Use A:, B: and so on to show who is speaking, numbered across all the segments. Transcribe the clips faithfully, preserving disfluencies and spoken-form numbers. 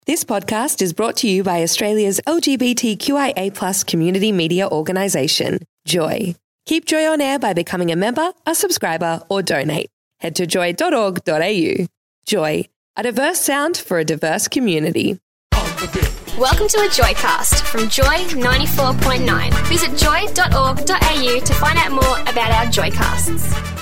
A: This podcast is brought to you by Australia's L G B T Q I A plus community media organisation, Joy. Keep Joy on air by becoming a member, a subscriber, or donate. Head to joy dot org dot a u. Joy, a diverse sound for a diverse community.
B: Welcome to a Joycast from Joy ninety-four point nine. Visit joy dot org dot a u to find out more about our Joycasts.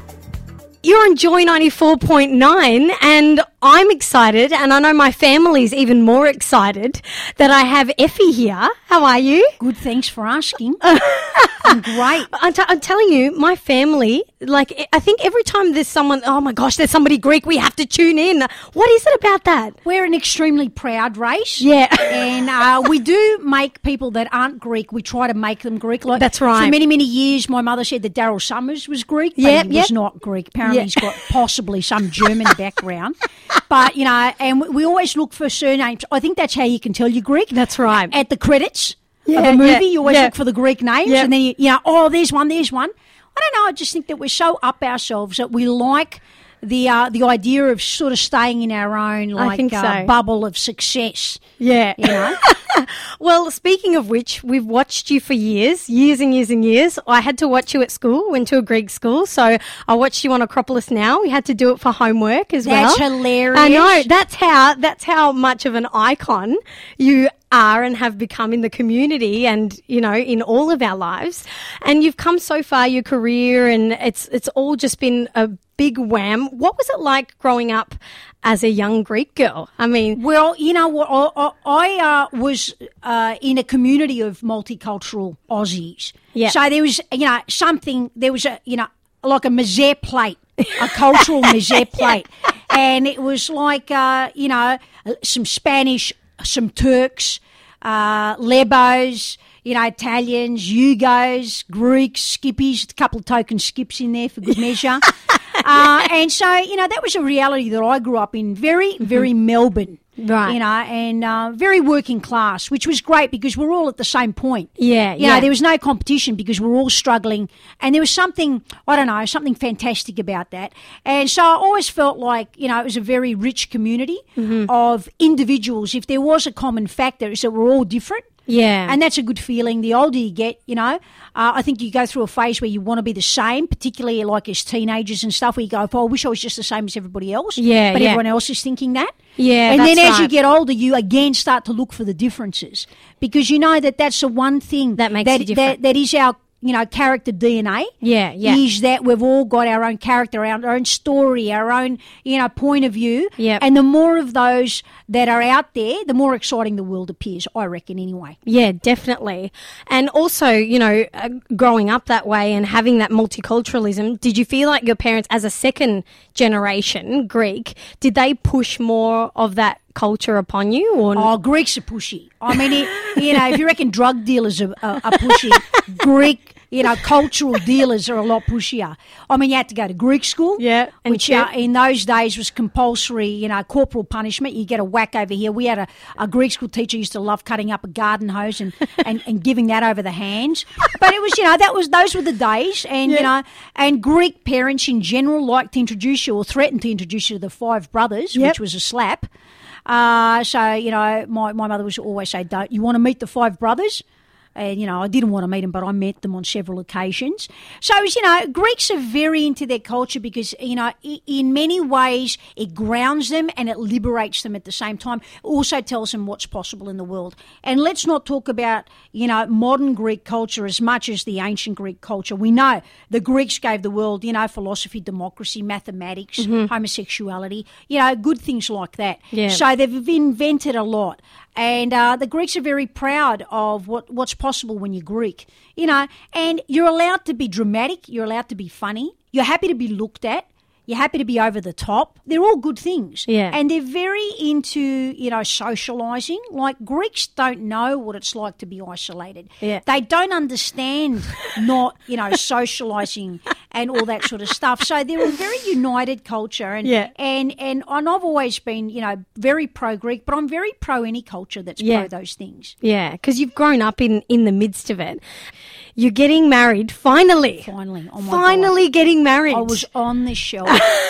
C: You're on Joy ninety-four point nine and I'm excited, and I know my family's even more excited that I have Effie here. How are you?
D: Good, thanks for asking. I'm great.
C: I'm, t- I'm telling you, my family, like, I think every time there's someone, oh my gosh, there's somebody Greek, we have to tune in. What is it about that?
D: We're an extremely proud race.
C: Yeah.
D: And uh, we do make people that aren't Greek, we try to make them Greek. Like,
C: That's right.
D: For many, many years, my mother said that Daryl Summers was Greek, but
C: Yep,
D: he
C: yep.
D: was not Greek. Apparently
C: Yep.
D: he's got possibly some German background. But, you know, and we- we always look for surnames. I think that's how you can tell you're Greek.
C: That's right.
D: At the credits
C: Yeah,
D: of a movie,
C: yeah,
D: you always
C: yeah.
D: look for the Greek names,
C: Yeah.
D: and then you, you know, oh, there's one, there's one. I don't know. I just think that we're so up ourselves that we like the uh, the idea of sort of staying in our own like
C: think
D: uh,
C: so.
D: bubble of success.
C: Yeah.
D: You know.
C: Well, speaking of which, we've watched you for years, years and years and years. I had to watch you at school, went to a Greek school, so I watched you on Acropolis Now. We had to do it for homework as well.
D: That's hilarious.
C: I know. That's how, that's how much of an icon you are and have become in the community and, you know, in all of our lives. And you've come so far, your career, and it's, it's all just been a big wham. What was it like growing up as a young Greek girl? I mean,
D: Well, you know what? I, I uh, was uh, in a community of multicultural Aussies.
C: Yeah.
D: So there was, you know, something. There was a, you know, like a mezze plate, a cultural mezze plate, and it was like, uh, you know, some Spanish, some Turks, uh, Lebos, you know, Italians, Yugos, Greeks, Skippies, a couple of token skips in there for good measure. uh, and so, you know, that was a reality that I grew up in, very, very Melbourne.
C: Right.
D: You know, and uh, very working class, which was great because we're all at the same point.
C: Yeah,
D: You
C: yeah.
D: know, there was no competition because we're all struggling. And there was something, I don't know, something fantastic about that. And so I always felt like, you know, it was a very rich community
C: Mm-hmm.
D: of individuals. If there was a common factor, is that we're all different.
C: yeah.
D: And that's a good feeling. The older you get, you know, uh, I think you go through a phase where you want to be the same, particularly like as teenagers and stuff, where you go, oh, I wish I was just the same as everybody else.
C: Yeah,
D: But
C: yeah.
D: everyone else is thinking that.
C: Yeah,
D: And then
C: that's
D: as you
C: right.
D: get older, you again start to look for the differences because you know that that's the one thing
C: That makes
D: that,
C: you different.
D: that, that is our, you know, character D N A.
C: Yeah, yeah.
D: Is that we've all got our own character, our own story, our own, you know, point of view.
C: Yep.
D: And the more of those that are out there, the more exciting the world appears, I reckon, anyway.
C: Yeah, definitely. And also, you know, uh, growing up that way and having that multiculturalism, did you feel like your parents, as a second generation Greek, did they push more of that culture upon you? Or
D: Oh, Greeks are pushy. I mean, it, you know, if you reckon drug dealers are, are, are pushy, Greek, you know, cultural dealers are a lot pushier. I mean, you had to go to Greek school,
C: Yeah, and
D: which
C: shit.
D: uh, in those days was compulsory, you know, corporal punishment. You get a whack over here. We had a, a Greek school teacher who used to love cutting up a garden hose and, and, and giving that over the hands. But it was, you know, that was those were the days, and you know, and Greek parents in general liked to introduce you or threatened to introduce you to the five brothers,
C: Yep.
D: which was a slap. Uh, so, you know, my, my mother would always say, don't you want to meet the five brothers? And, you know, I didn't want to meet them, but I met them on several occasions. So, it was, you know, Greeks are very into their culture because, you know, i- in many ways it grounds them and it liberates them at the same time. It also tells them what's possible in the world. And let's not talk about, you know, modern Greek culture as much as the ancient Greek culture. We know the Greeks gave the world, you know, philosophy, democracy, mathematics, homosexuality, you know, good things like that.
C: Yeah.
D: So they've invented a lot. And uh, the Greeks are very proud of what, what's possible when you're Greek, you know, and you're allowed to be dramatic, you're allowed to be funny, you're happy to be looked at, you're happy to be over the top. They're all good things.
C: Yeah.
D: And they're very into, you know, socialising. Like Greeks don't know what it's like to be isolated.
C: Yeah.
D: They don't understand not, you know, socialising and all that sort of stuff. So they're a very united culture. And,
C: Yeah.
D: and, and, and I've always been, you know, very pro-Greek, but I'm very pro any culture that's
C: Yeah.
D: pro those things.
C: Yeah, because you've grown up in, in the midst of it. you're getting married, finally.
D: Finally. Oh my
C: finally
D: God.
C: getting married.
D: I was on the shelf,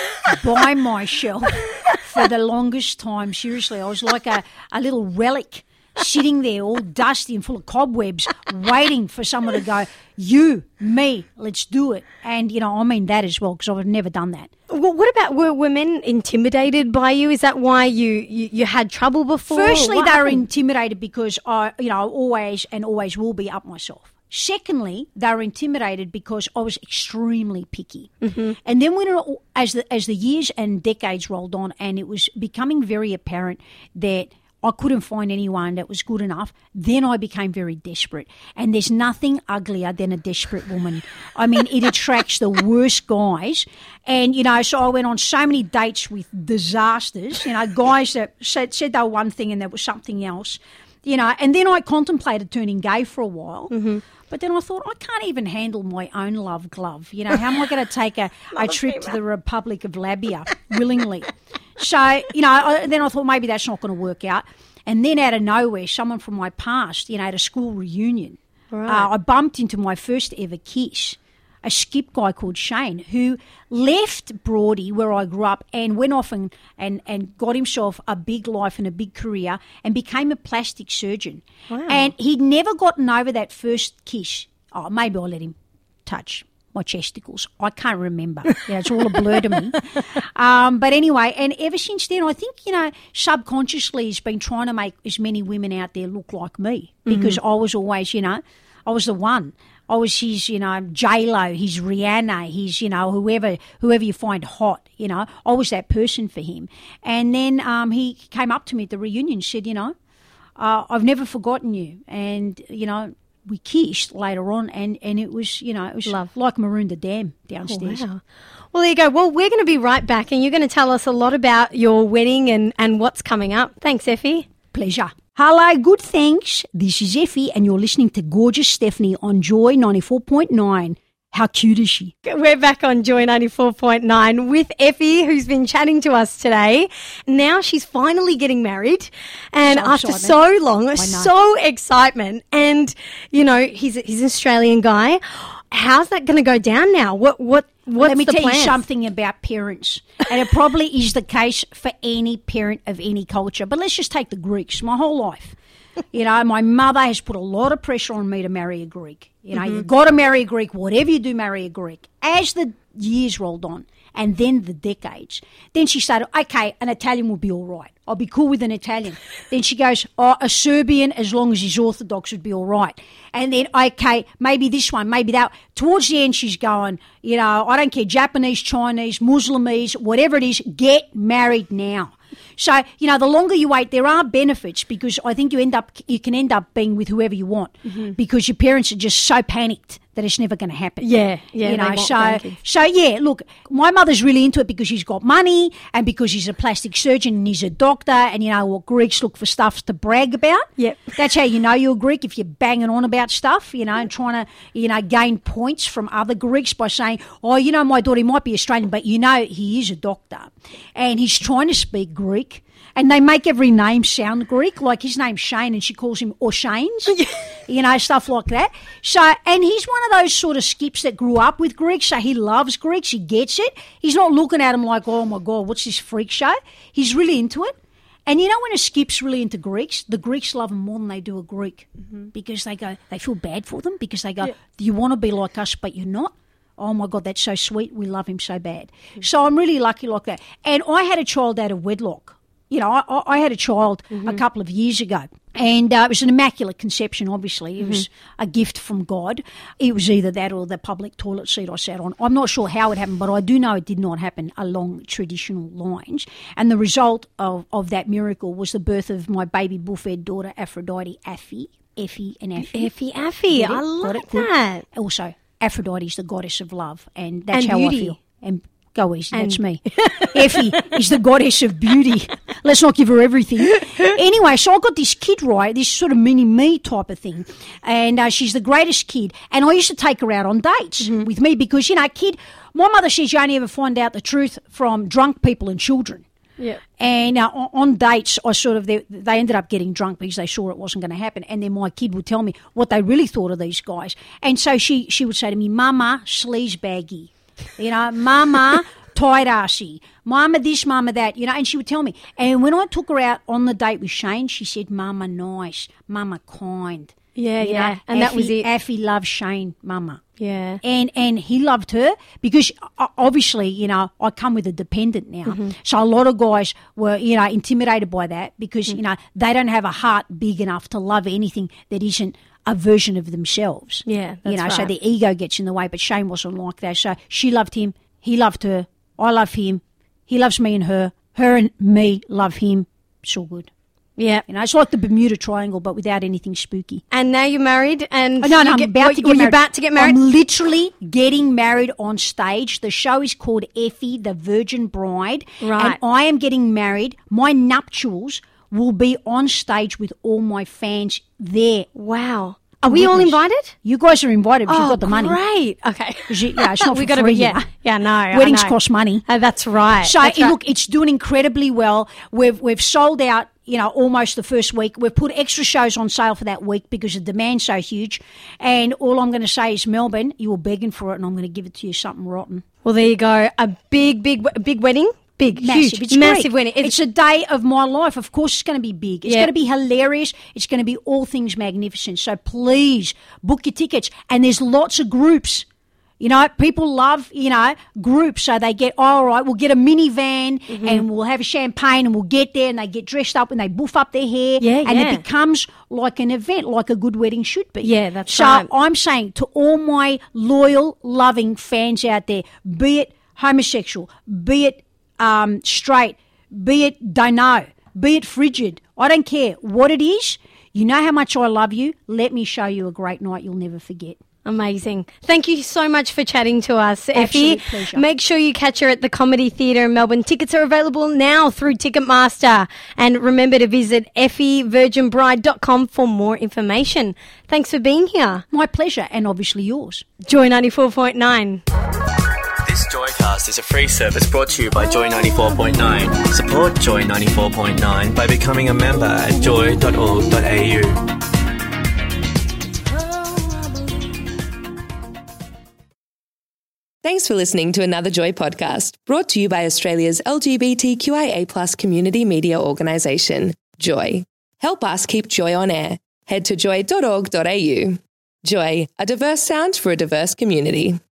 D: by myself, for the longest time. Seriously, I was like a, a little relic sitting there all dusty and full of cobwebs, waiting for someone to go, you, me, let's do it. And, you know, I mean that as well, because I've never done that.
C: Well, what about, were women intimidated by you? Is that why you, you, you had trouble before?
D: Firstly,
C: What
D: they were
C: happened?
D: intimidated because I, you know, always and always will be up myself. Secondly, they were intimidated because I was extremely picky. Mm-hmm. And then when it, as the as the years and decades rolled on, and it was becoming very apparent that I couldn't find anyone that was good enough, then I became very desperate. And there's nothing uglier than a desperate woman. I mean, it attracts the worst guys. And, you know, so I went on so many dates with disasters, you know, guys that said, said they were one thing and there was something else, you know. And then I contemplated turning gay for a while. Mm-hmm. But then I thought, I can't even handle my own love glove. You know, how am I going to take a, a trip to the Republic of Labia willingly? So, you know, I, then I thought maybe that's not going to work out. And then out of nowhere, someone from my past, you know, at a school reunion,
C: Right.
D: uh, I bumped into my first ever kiss, a skip guy called Shane, who left Broady, where I grew up, and went off and, and, and got himself a big life and a big career and became a plastic surgeon.
C: Wow.
D: And he'd never gotten over that first kiss. Oh, maybe I let him touch my chesticles. I can't remember. Yeah, it's all a blur to me. Um, but anyway, and ever since then, I think, you know, subconsciously he's been trying to make as many women out there look like me, because mm-hmm. I was always, you know, I was the one. I was his, you know, J-Lo, his Rihanna, his, you know, whoever whoever you find hot, you know. I was that person for him. And then um, he came up to me at the reunion and said, you know, uh, I've never forgotten you. And, you know, we kissed later on, and, and it was, you know, it was
C: Love.
D: like Maroon the Dam downstairs.
C: Oh, wow. Well, there you go. Well, we're going to be right back, and you're going to tell us a lot about your wedding and, and what's coming up. Thanks, Effie.
D: Pleasure. Hello, good thanks. This is Effie, and you're listening to gorgeous Stephanie on Joy ninety-four point nine. How cute is she?
C: We're back on Joy ninety-four point nine with Effie, who's been chatting to us today. Now she's finally getting married, and
D: So
C: after
D: excitement.
C: so long, so excitement. And, you know, he's, he's an Australian guy. How's that going to go down now? What what what's
D: Let me
C: the
D: tell
C: plans?
D: you something about parents, and it probably is the case for any parent of any culture. But let's just take the Greeks. My whole life, you know, my mother has put a lot of pressure on me to marry a Greek. You know,
C: Mm-hmm.
D: you've got to marry a Greek. Whatever you do, marry a Greek. As the years rolled on, and then the decades, then she started, okay, an Italian will be all right. I'll be cool with an Italian. Then she goes, oh, a Serbian, as long as he's Orthodox, would be all right. And then, okay, maybe this one, maybe that. Towards the end, she's going, you know, I don't care, Japanese, Chinese, Muslimies, whatever it is, get married now. So, you know, the longer you wait, there are benefits, because I think you end up, you can end up being with whoever you want, mm-hmm. because your parents are just so panicked that it's never going to happen.
C: Yeah, yeah,
D: You
C: they
D: know,
C: want
D: so,
C: grandkids.
D: so yeah, look, my mother's really into it because she's got money, and because he's a plastic surgeon and he's a doctor, and you know what, Greeks look for stuff to brag about.
C: Yep.
D: That's how you know you're a Greek, if you're banging on about stuff, you know, and trying to, you know, gain points from other Greeks by saying, oh, you know, my daughter, he might be Australian, but you know he is a doctor, and he's trying to speak Greek. And they make every name sound Greek, like his name's Shane and she calls him O'Shanes, you know, stuff like that. So, and he's one of those sort of skips that grew up with Greeks, so he loves Greeks, he gets it. He's not looking at them like, oh my God, what's this freak show? He's really into it. And you know, when a skip's really into Greeks, the Greeks love them more than they do a Greek, mm-hmm. because they go, they feel bad for them, because they go, yeah. you want to be like us, but you're not. Oh, my God, that's so sweet. We love him so bad. Mm-hmm. So I'm really lucky like that. And I had a child out of wedlock. You know, I, I had a child mm-hmm. a couple of years ago, and uh, it was an immaculate conception, obviously. It mm-hmm. was a gift from God. It was either that or the public toilet seat I sat on. I'm not sure how it happened, but I do know it did not happen along traditional lines. And the result of, of that miracle was the birth of my baby bull-fed daughter, Aphrodite, Affie, Effie and Affie.
C: Effie, Affie, I like that.
D: Also, Aphrodite is the goddess of love, and that's
C: and
D: how
C: beauty.
D: I feel. And Go easy, and that's me. Effie is the goddess of beauty. Let's not give her everything. Anyway, so I got this kid, right, this sort of mini-me type of thing, and uh, she's the greatest kid. And I used to take her out on dates mm-hmm. with me because, you know, kid, my mother says you only ever find out the truth from drunk people and children.
C: Yeah.
D: And uh, on, on dates, I sort of they, they ended up getting drunk because they saw it wasn't going to happen. And then my kid would tell me what they really thought of these guys. And so she she would say to me, "Mama, sleazebaggy," you know, "Mama, tight assy, Mama this, Mama that," you know. And she would tell me. And when I took her out on the date with Shane, she said, "Mama nice, Mama kind."
C: Yeah,
D: You
C: yeah.
D: know,
C: And that was
D: Affy-
C: it.
D: Affy loved Shane, Mama.
C: Yeah.
D: And and he loved her because uh, obviously, you know, I come with a dependent now.
C: Mm-hmm.
D: So a lot of guys were, you know, intimidated by that because,
C: Mm.
D: you know, they don't have a heart big enough to love anything that isn't a version of themselves.
C: Yeah,
D: You
C: that's
D: know, so
C: right.
D: their ego gets in the way, but Shane wasn't like that. So she loved him. He loved her. I love him. He loves me and her. Her and me love him. It's all good.
C: Yeah.
D: You know, it's like the Bermuda Triangle, but without anything spooky.
C: And now you're married and
D: Oh, no,
C: you
D: no, I'm
C: get-
D: about
C: what-
D: to
C: were
D: get
C: you
D: married.
C: about to get married?
D: I'm literally getting married on stage. The show is called Effie, the Virgin Bride.
C: Right.
D: And I am getting married. My nuptials will be on stage with all my fans there.
C: Wow. Are we all
D: Goodness.
C: invited?
D: You guys are invited because
C: Oh,
D: you've got the money.
C: great. Okay.
D: 'Cause you- yeah, it's not
C: we
D: for
C: gotta
D: free,
C: be,
D: you
C: yeah.
D: know.
C: Yeah, no. I
D: Weddings
C: know.
D: cost money.
C: Uh, that's right.
D: So
C: That's
D: it-
C: right.
D: look, it's doing incredibly well. We've we've sold out, you know, almost the first week. We've put extra shows on sale for that week because the demand's so huge. And all I'm going to say is, Melbourne, you were begging for it, and I'm going to give it to you something rotten.
C: Well, there you go. A big, big, big wedding. Big,
D: Massive.
C: huge,
D: It's
C: massive
D: great.
C: wedding.
D: It's, a day of my life. Of course, it's going to be big. It's
C: Yeah.
D: going to be hilarious. It's going to be all things magnificent. So please book your tickets. And there's lots of groups. You know, people love, you know, groups. So they get, oh, all right, we'll get a minivan
C: Mm-hmm.
D: and we'll have a champagne and we'll get there and they get dressed up and they boof up their hair.
C: Yeah,
D: and
C: yeah.
D: it becomes like an event, like a good wedding should be.
C: Yeah, that's
D: so
C: right.
D: I'm saying to all my loyal, loving fans out there, be it homosexual, be it um, straight, be it don't know, be it frigid, I don't care what it is. You know how much I love you. Let me show you a great night you'll never forget.
C: Amazing. Thank you so much for chatting to us, Effie.
D: Absolute pleasure.
C: Make sure you catch her at the Comedy Theatre in Melbourne. Tickets are available now through Ticketmaster. And remember to visit effie virgin bride dot com for more information. Thanks for being here.
D: My pleasure, and obviously yours.
C: Joy ninety-four point nine.
E: This Joycast is a free service brought to you by Joy ninety-four point nine. Support Joy ninety-four point nine by becoming a member at joy dot org dot a u.
A: Thanks for listening to another Joy podcast brought to you by Australia's L G B T Q I A plus community media organisation, Joy. Help us keep Joy on air. Head to joy dot org dot a u. Joy, a diverse sound for a diverse community.